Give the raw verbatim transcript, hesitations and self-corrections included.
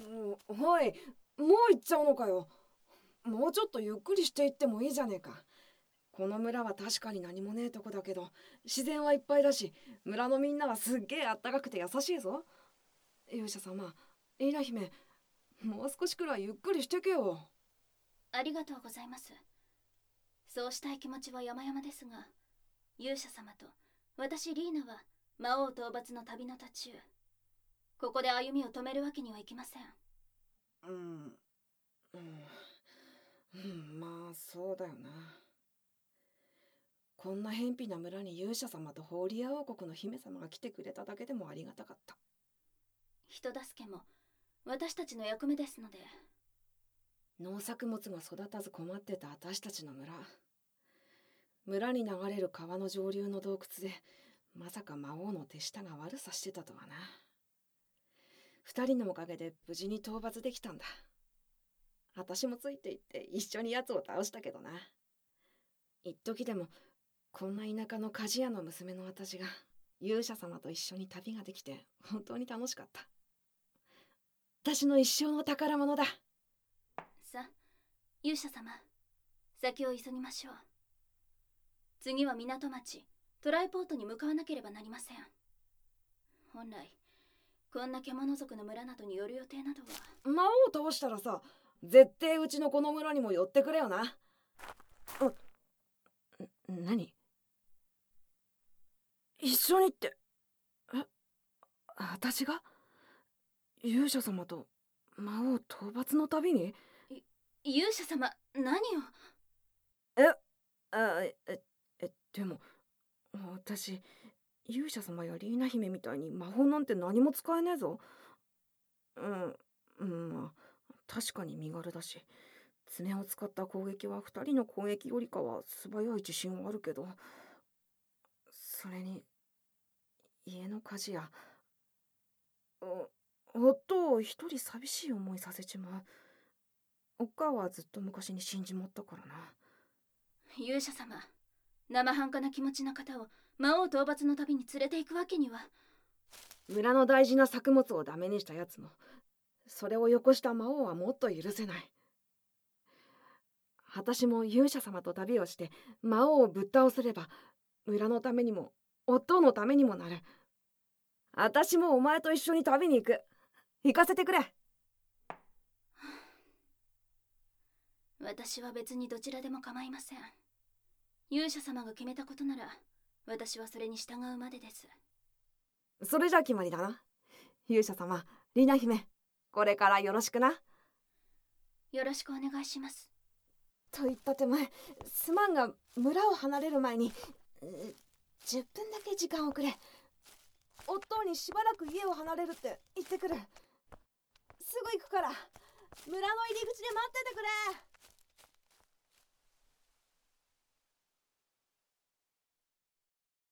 おおい、もう行っちゃうのかよ。もうちょっとゆっくりしていってもいいじゃねえか。この村は確かに何もねえとこだけど、自然はいっぱいだし、村のみんなはすっげえあったかくて優しいぞ。勇者様、リーナ姫、もう少しくらいゆっくりしてけよ。 ありがとうございます。そうしたい気持ちは山々ですが、勇者様と私リーナは魔王討伐の旅の途中、ここで歩みを止めるわけにはいきません。 うん、うん、うん、まあそうだよな。こんな偏僻な村に勇者様とホーリア王国の姫様が来てくれただけでもありがたかった。 人助けも私たちの役目ですので。 農作物が育たず困ってた私たちの村。村に流れる川の上流の洞窟で、まさか魔王の手下が悪さしてたとはな。二人のおかげで無事に討伐できたんだ。私もついて行って一緒に奴を倒したけどな。一時でもこんな田舎の鍛冶屋の娘の私が勇者様と一緒に旅ができて本当に楽しかった。私の一生の宝物だ。 さあ、勇者様、先を急ぎましょう。次は港町トライポートに向かわなければなりません。本来こんな獣族の村などに寄る予定などは。 魔王を倒したらさ、絶対うちのこの村にも寄ってくれよな。あ、何？一緒にって、え、私が勇者様と魔王討伐の旅に？ 勇者様、何を？ え、あ、え、え、でも私勇者様やリーナ姫みたいに魔法なんて何も使えねえぞ。うん、うん、まあ確かに身軽だし、爪を使った攻撃は二人の攻撃よりかは素早い自信はあるけど、それに家の火事やお夫を一人寂しい思いさせちまう。おっかはずっと昔に死んじまったからな。 勇者様、生半可な気持ちの方を魔王討伐の旅に連れて行くわけには。 村の大事な作物をダメにしたやつも、それをよこした魔王はもっと許せない。私も勇者様と旅をして魔王をぶっ倒せれば、村のためにも夫のためにもなる。私もお前と一緒に旅に行く。行かせてくれ。 私は別にどちらでも構いません。勇者様が決めたことなら私はそれに従うまでです。 それじゃ決まりだな。勇者様、リナ姫、これからよろしくな。 よろしくお願いします。 と言った手前、すまんが村を離れる前にじゅっぷんだけ時間をくれ。夫にしばらく家を離れるって言ってくる。すぐ行くから村の入り口で待っててくれ。